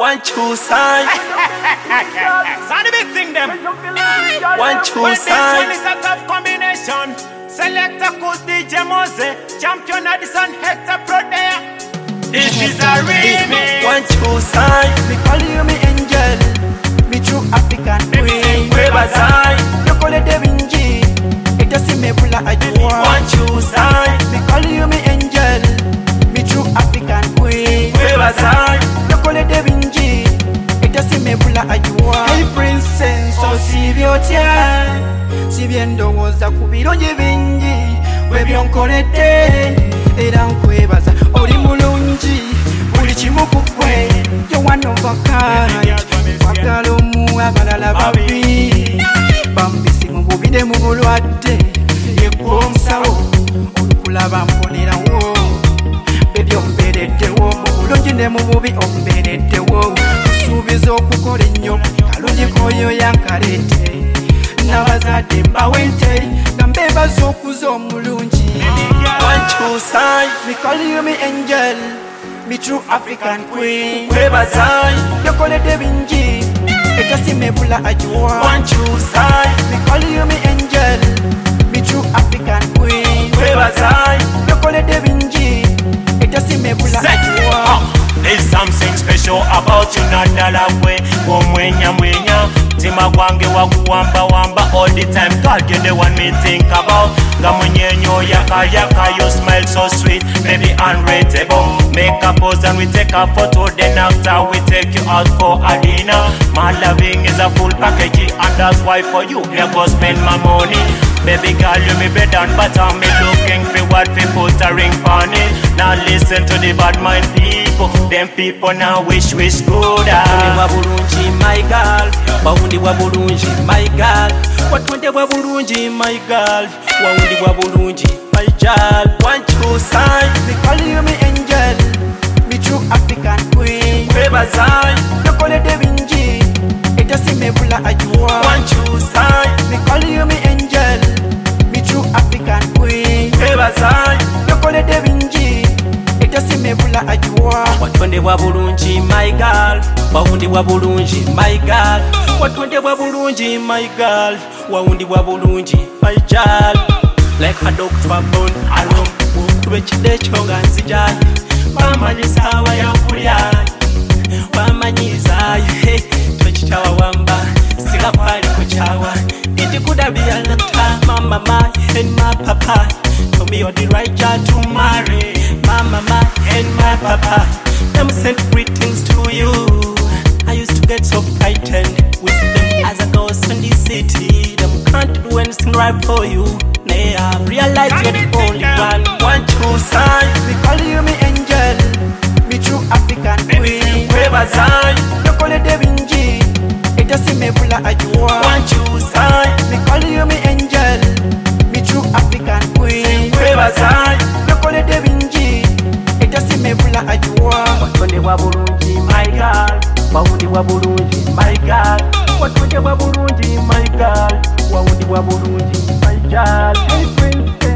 One true sign. It's the big thing them. One true Well, sign. this one is a tough combination. Selector Kuz DJ Mose, champion Addison Hector Pro there. This is a remix. One true sign. Me call you me angel, me true African queen. Weba sign. You call it Devinji, it just me bula ajua. One true sign. Me call you me angel, me true African queen. Weba sign. You call it Devinji, it just me bula ajua. Hey princess, so si vyotia, si viendo woza kubironje vinji, webyonkolete, era nkwebaza oli mulungi, buli kimu kukwe, you're one of a kind. Kwagala omu abalala babi, bambisi mu bubide mu bulwadde, yekwa omusawo, olukulaba mponerawo, bebi ombereddewo, mu bulungi ne mu bubi ombereddewo, kusuubiza okukola ennyo, kalungi koyo yankalete, n'abazadde mbawente, nga mbeebaza okuza omulungi. One true sign. Me call you me angel, me true African queen. Weba sign. You call it Devinji, it just me bula ajua. One true sign. Me call you me angel, me true African queen. Weba sign. You call it Devinji, it just me bula ajua. There's something special about you, Nadala way. Mwenya Tima gwange wakuwamba wamba all the time. God, you're the one me think about. Gamunyenyo yaka, you smile so sweet, maybe unrateable. Make a pose and we take a photo, then after we take you out for a dinner. My loving is a full package, and that's why for you never spend my money. Baby girl, you me bread and butter, me looking for what we put a ring on it. Now listen to the bad mind people, them people now wish good. Wa bulungi my girl, wawundi wa bulungi my girl, watwende wa bulungi my girl, wawundi wa bulungi my girl. One true sign. Me call you me angel, me true African queen. Weba sign. You call it Devinji, it just me bula ajua. One true sign. Me call you me angel, me true African queen. Weba sign. You call it Devinji, it just me bula ajua. Watwende wa bulungi my girl, wawundi wa bulungi my girl, watwende wa bulungi my girl, wawundi wa bulungi my girl. Like a doctor born alone, ukube kidekyo nga nzijayo, wamanyisa awayakulyayo, wamanyizayo, twekitawa wamba, siga kwali kuchawa. It could have been a time, mama and my papa told me you're the right guy to marry. My mama and my papa, them sent greetings to you. I used to get so frightened with them as I go in the city. Them can't do anything right for you. They have realized you're the only one. One true sign. Me call you me angel, me true African queen. Weba sign. You call it Devinji, it just me bula ajua. One true sign. Me call you me angel, me true African queen. Weba sign. You call it Devinji, it just me bula ajua. Watwende wa bulungi my girl, wawundi wa bulungi my girl, watwende wa bulungi my girl, wawundi wa bulungi my girl. Hey princess.